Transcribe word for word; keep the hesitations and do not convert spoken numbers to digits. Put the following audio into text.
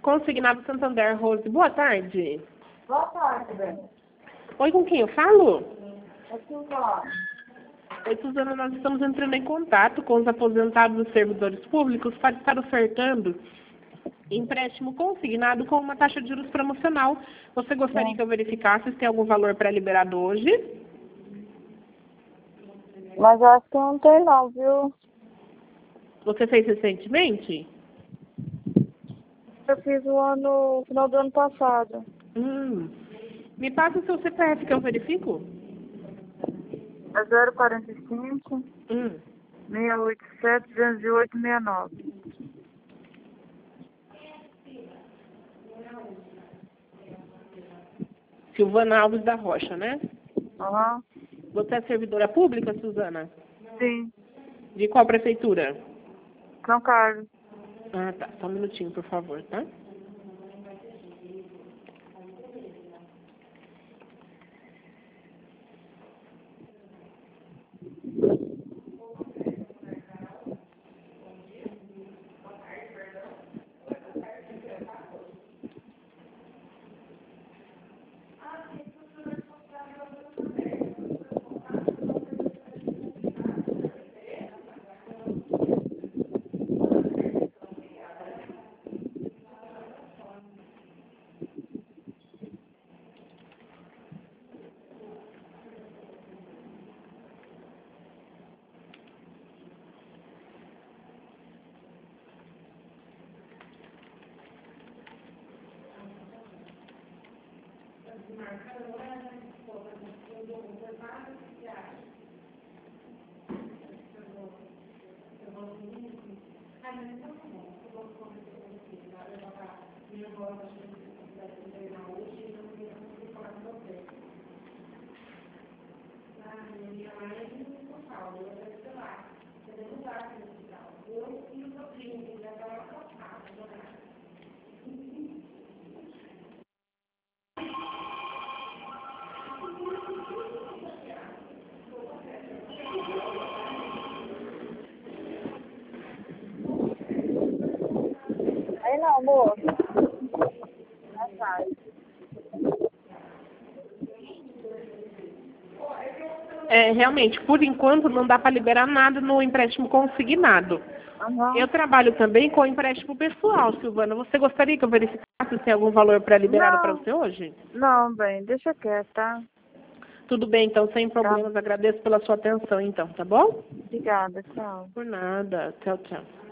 Consignado Santander, Rose. Boa tarde. Boa tarde, bem. Oi, com quem eu falo? É Suzana. Oi, Suzana, nós estamos entrando em contato com os aposentados e servidores públicos para estar ofertando empréstimo consignado com uma taxa de juros promocional. Você gostaria Sim. que eu verificasse se tem algum valor pré-liberado hoje? Mas eu acho que não tem não, viu? Você fez recentemente? Eu fiz o ano, no final do ano passado. Hum. Me passa o seu C P F que eu verifico? É zero quarenta e cinco, Hum. seiscentos e oitenta e sete, duzentos e oito, sessenta e nove. Silvana Alves da Rocha, né? Aham. Você é servidora pública, Suzana? Sim. De qual prefeitura? São Carlos. Ah, tá. Só um minutinho, por favor, tá? Aí não, moço. Já sai. É, realmente, por enquanto, não dá para liberar nada no empréstimo consignado. Aham. Eu trabalho também com empréstimo pessoal, Silvana. Você gostaria que eu verificasse se tem algum valor pré-liberado para Não. você hoje? Não, bem, deixa quieto, tá? Tudo bem, então, sem problemas. Agradeço pela sua atenção, então, tá bom? Obrigada, tchau. Por nada. Tchau, tchau.